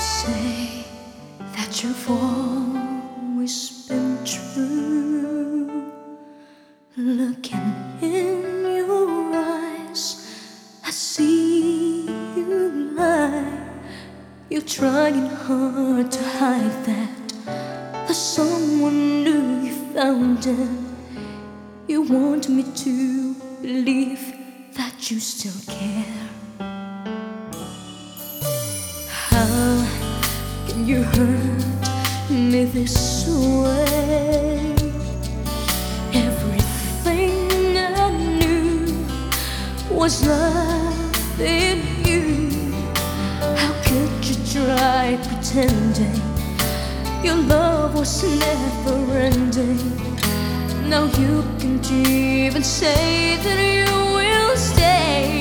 Say that you've always been true. Looking in your eyes, I see you lie. You're trying hard to hide that there's someone new you found, and you want me to believe that you still care. How can you hurt me this way? Everything I knew was love in you. How could you try pretending your love was never ending? Now you can't even say that you will stay.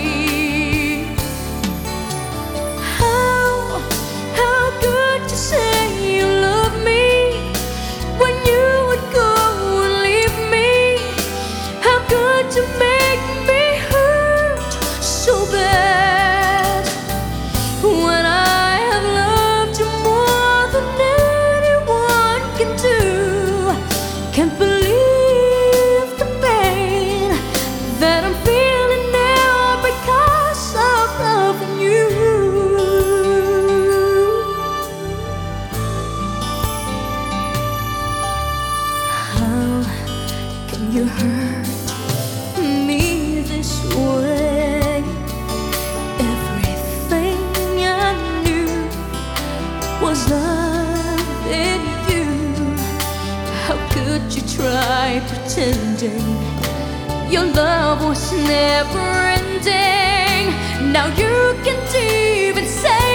Say you love me when you would go and leave me. How could you make me hurt so bad when I have loved you more than anyone can do? Can't believe the pain that I'm feeling now because of loving you. You hurt me this way. Everything I knew was love in you. How could you try pretending your love was never ending? Now you can't even say